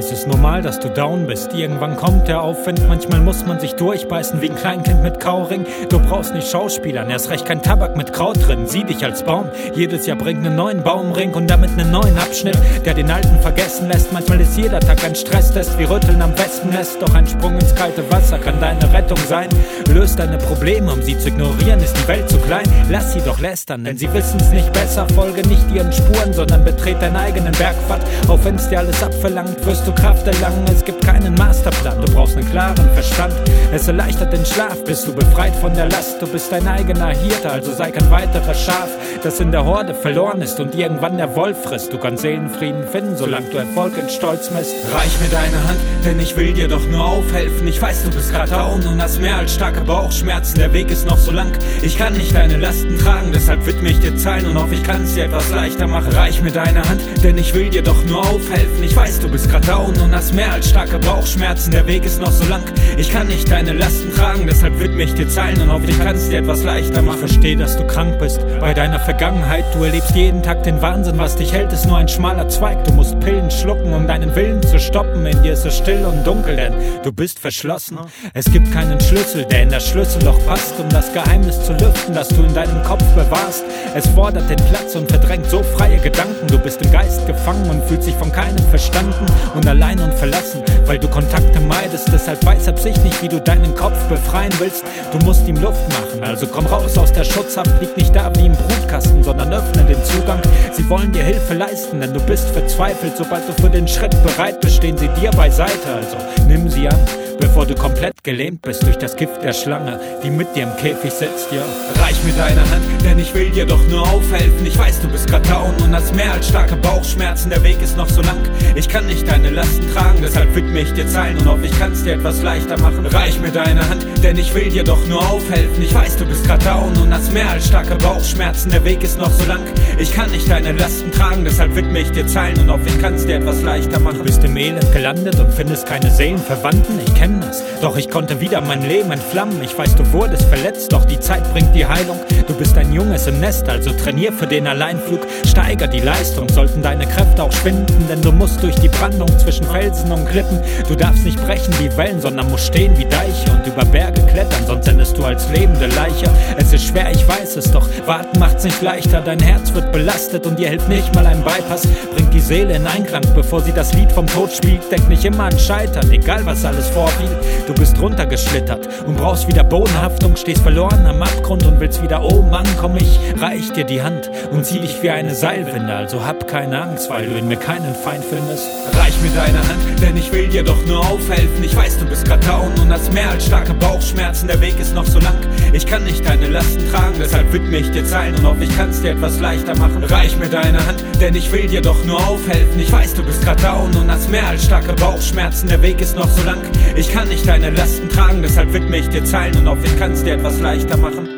Es ist normal, dass du down bist. Irgendwann kommt der Aufwind. Manchmal muss man sich durchbeißen wie ein Kleinkind mit Kauring. Du brauchst nicht Schauspielern, erst recht kein Tabak mit Kraut drin. Sieh dich als Baum. Jedes Jahr bringt einen neuen Baumring und damit einen neuen Abschnitt, der den alten vergessen lässt. Manchmal ist jeder Tag ein Stresstest wie Rütteln am Wespennest. Doch ein Sprung ins kalte Wasser kann deine Rettung sein. Löst deine Probleme, um sie zu ignorieren, ist die Welt zu klein. Lass sie doch lästern, denn sie wissen's nicht besser. Folge nicht ihren Spuren, sondern betret deinen eigenen Bergpfad. Auch wenn's dir alles abverlangt, wirst du Kraft erlangen. Es gibt keinen Masterplan, du brauchst einen klaren Verstand. Es erleichtert den Schlaf, bist du befreit von der Last. Du bist dein eigener Hirte, also sei kein weiterer Schaf, das in der Horde verloren ist und irgendwann der Wolf frisst. Du kannst Seelenfrieden finden, solange du Erfolg in Stolz misst. Reich mir deine Hand, denn ich will dir doch nur aufhelfen. Ich weiß, du bist grad down und hast mehr als starke Bauchschmerzen. Der Weg ist noch so lang, ich kann nicht deine Lasten tragen. Deshalb widme ich dir Zeilen und hoffe, ich kann es dir etwas leichter machen. Reich mir deine Hand, denn ich will dir doch nur aufhelfen. Ich weiß, du bist grad down und hast mehr als starke Bauchschmerzen. Der Weg ist noch so lang, ich kann nicht deine Lasten tragen. Deshalb widme ich dir Zeilen und hoffe, ich kann es dir etwas leichter machen. Ich verstehe, dass du krank bist bei deiner Vergangenheit. Du erlebst jeden Tag den Wahnsinn, was dich hält, ist nur ein schmaler Zweig. Du musst Pillen schlucken, um deinen Willen zu stoppen. In dir ist es still und dunkel, denn du bist verschlossen. Es gibt keinen Schlüssel, der in das Schlüsselloch passt, um das Geheimnis zu lüften, das du in deinem Kopf bewahrst. Es fordert den Platz und verdrängt so freie Gedanken. Du bist im Geist gefangen und fühlst dich von keinem verstanden und allein und verlassen, weil du Kontakte meidest. Deshalb weiß absichtlich, wie du deinen Kopf befreien willst. Du musst ihm Luft machen, also komm raus aus der Schutzhaft. Lieg nicht da wie im Brutkasten, sondern öffne den Zugang. Sie wollen dir Hilfe leisten, denn du bist verzweifelt. Sobald du für den Schritt bereit bist, stehen sie dir beiseite. Also nimm sie an, bevor du komplett gelähmt bist durch das Gift der Schlange, die mit dir im Käfig sitzt, ja. Reich mir deine Hand, denn ich will dir doch nur aufhelfen. Ich weiß, du bist grad down und hast mehr als starke Bauchschmerzen. Der Weg ist noch so lang, ich kann nicht deine Lasten tragen. Deshalb widme ich dir Zeilen und hoffe, ich kann's dir etwas leichter machen. Reich mir deine Hand, denn ich will dir doch nur aufhelfen. Ich weiß, du bist grad down und hast mehr als starke Bauchschmerzen. Der Weg ist noch so lang, ich kann nicht deine Lasten tragen. Deshalb widme ich dir Zeilen und hoffe, ich kann's dir etwas leichter machen. Du bist im Elend gelandet und findest keine Seelenverwandten. Ich kenn das, doch ich konnte wieder mein Leben entflammen. Ich weiß, du wurdest verletzt, doch die Zeit bringt die Heilung. Du bist ein Junges im Nest, also trainier für den Alleinflug. Steiger die Leistung, sollten deine Kräfte auch schwinden, denn du musst durch die Brandung zwischen Felsen und Klippen. Du darfst nicht brechen wie Wellen, sondern musst stehen wie Deiche und über Berge klettern, sonst endest du als lebende Leiche. Es ist schwer, ich weiß es, doch warten macht's nicht leichter. Dein Herz wird belastet und dir hilft nicht mal ein Bypass. Bringt die Seele in Einklang, bevor sie das Lied vom Tod spielt. Denk nicht immer an Scheitern, egal was alles vorfiel. Du bist runtergeschlittert und brauchst wieder Bodenhaftung. Stehst verloren am Abgrund und willst wieder oben ankommen. Ich reich dir die Hand und zieh dich wie eine Seilwinde. Also hab keine Angst, weil du in mir keinen Feind findest. Reich mir deine Hand, denn ich will dir doch nur aufhelfen. Ich weiß, du bist grad down und hast mehr als starke Bauchschmerzen. Der Weg ist noch so lang, ich kann nicht deine Lasten tragen. Deshalb widme ich dir Zeilen und hoffe, ich kann's dir etwas leichter machen. Reich mir deine Hand, denn ich will dir doch nur aufhelfen. Ich weiß, du bist grad down und hast mehr als starke Bauchschmerzen. Der Weg ist noch so lang, ich kann nicht deine Lasten tragen. Deshalb widme ich dir Zeilen und hoffe, ich kann's dir etwas leichter machen.